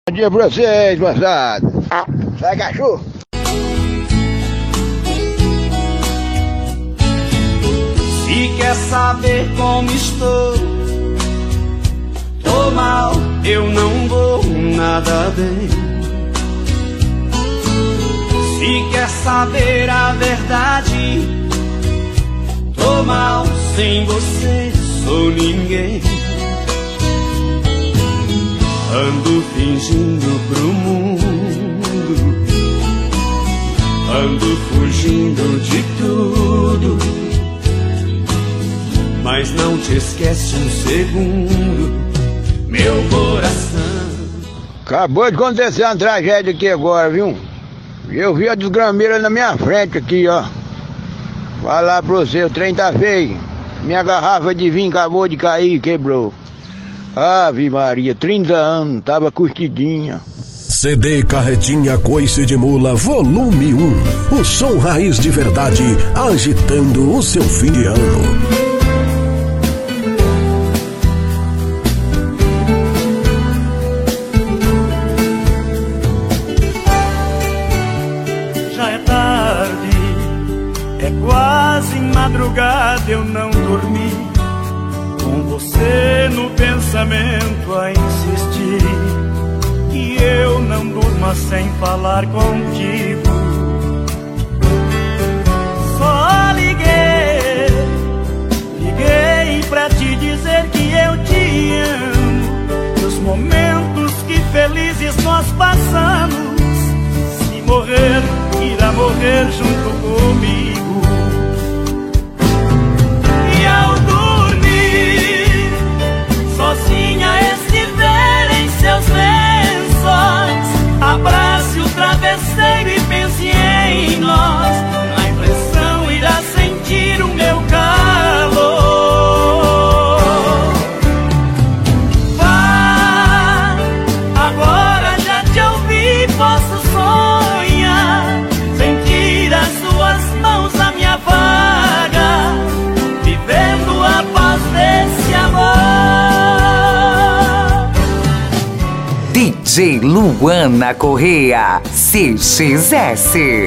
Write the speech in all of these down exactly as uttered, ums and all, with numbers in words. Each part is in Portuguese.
Bom dia pra vocês, moçada. Sai, cachorro. Se quer saber como estou, tô mal, eu não vou nada bem. Se quer saber a verdade, tô mal, sem você sou ninguém. Ando fingindo pro mundo, ando fugindo de tudo, mas não te esquece um segundo, meu coração. Acabou de acontecer uma tragédia aqui agora, viu? Eu vi a desgrameira na minha frente aqui, ó. Falar pra você, o trem tá feio. Minha garrafa de vinho acabou de cair, quebrou. Ave Maria, trinta anos, tava curtidinha. C D Carretinha Coice de Mula, volume um. O som raiz de verdade, agitando o seu fim de ano. Já é tarde, é quase madrugada, eu não dormi. Com você no pensamento a insistir, e eu não durmo sem falar contigo. Só liguei, liguei pra te dizer que eu te amo. Os momentos que felizes nós passamos, se morrer, irá morrer junto comigo. Sozinha estiver em seus lençóis, abrace o travesseiro e pense em nós. Na impressão irá sentir o meu calor. Vá, agora já te ouvi, posso sonhar, sentir as suas mãos na minha vaga, vivendo a paz desse amor. D J Luana Correa, C X S.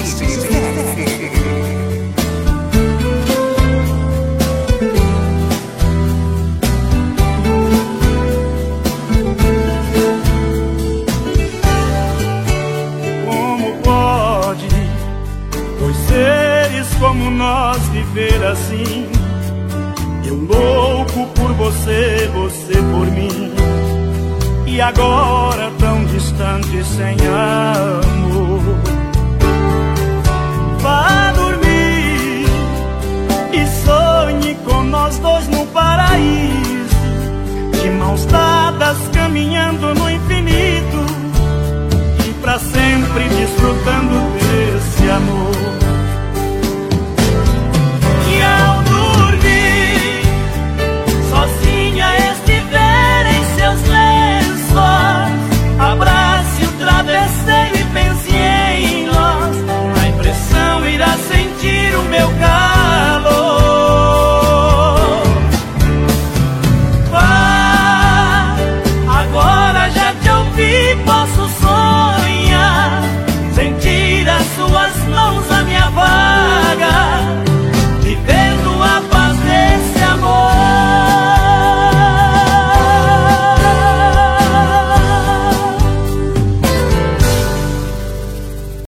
Como pode dois seres como nós viver assim? Eu louco por você, você por mim. E agora tão distante, sem amor. Vá dormir e sonhe com nós dois no paraíso, de mãos dadas caminhando no infinito, e pra sempre desfrutando desse amor.